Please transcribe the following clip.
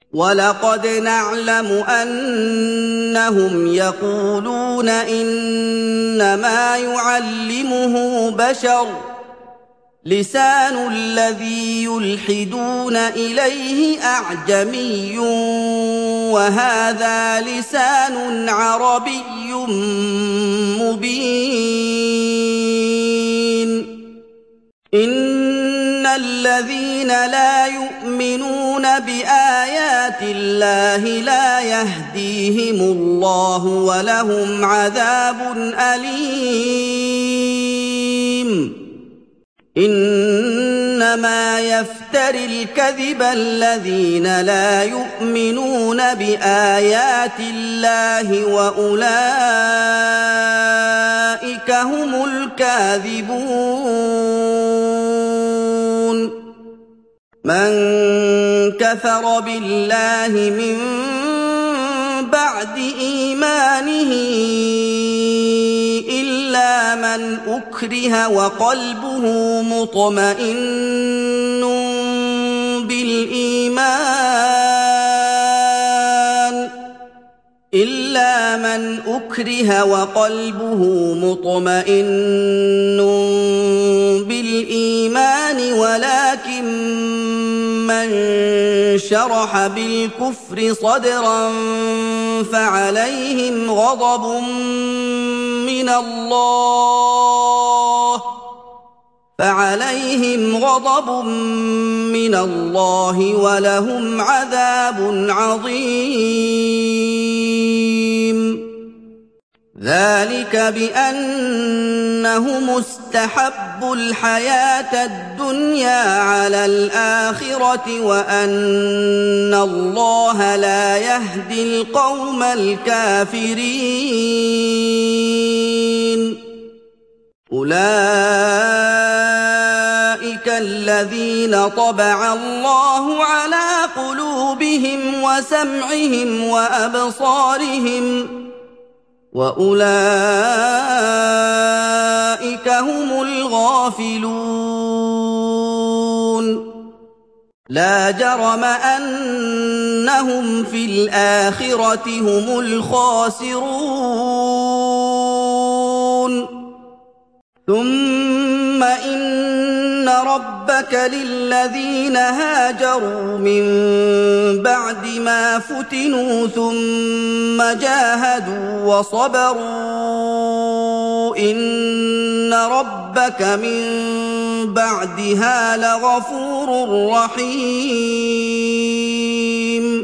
وَلَقَدْ نَعْلَمُ أَنَّهُمْ يَقُولُونَ إِنَّمَا يُعَلِّمُهُ بَشَرٌ ۗ لِّسَانُ الَّذِي يُلْحِدُونَ إِلَيْهِ أَعْجَمِيٌّ وَهَٰذَا لِسَانٌ عَرَبِيٌّ مُّبِينٌ. إِنَّ الَّذِينَ لَا يُؤْمِنُونَ بِآيَاتِ اللَّهِ لَا يَهْدِيهِمُ اللَّهُ وَلَهُمْ عَذَابٌ أَلِيمٌ. إِنَّمَا يَفْتَرِي الْكَذِبَ الَّذِينَ لَا يُؤْمِنُونَ بِآيَاتِ اللَّهِ وَأُولَٰئِكَ هُمُ الْكَاذِبُونَ. مَن كَفَرَ بِاللَّهِ مِن بَعْدِ إِيمَانِهِ إِلَّا مَنْ أُكْرِهَ وَقَلْبُهُ مُطْمَئِنٌّ بِالْإِيمَانِ وَلَٰكِن مَّن شَرَحَ بِالْكُفْرِ صَدْرًا فَعَلَيْهِمْ غَضَبٌ مِّنَ اللَّهِ وَلَهُمْ عَذَابٌ عَظِيمٌ. ذَٰلِكَ بِأَنَّهُمُ اسْتَحَبُّوا الْحَيَاةَ الدُّنْيَا عَلَى الْآخِرَةِ وَأَنَّ اللَّهَ لَا يَهْدِي الْقَوْمَ الْكَافِرِينَ. أُولَٰئِكَ الَّذِينَ طَبَعَ اللَّهُ عَلَىٰ قُلُوبِهِمْ وَسَمْعِهِمْ وَأَبْصَارِهِمْ ۖ وَأُولَٰئِكَ هُمُ الْغَافِلُونَ. لَا جَرَمَ أَنَّهُمْ فِي الْآخِرَةِ هُمُ الْخَاسِرُونَ. ثُمَّ إِنَّ رَبَّكَ لِلَّذِينَ هَاجَرُوا مِن بَعْدِ مَا فُتِنُوا ثُمَّ جَاهَدُوا وَصَبَرُوا إِنَّ رَبَّكَ مِن بَعْدِهَا لَغَفُورٌ رَّحِيمٌ.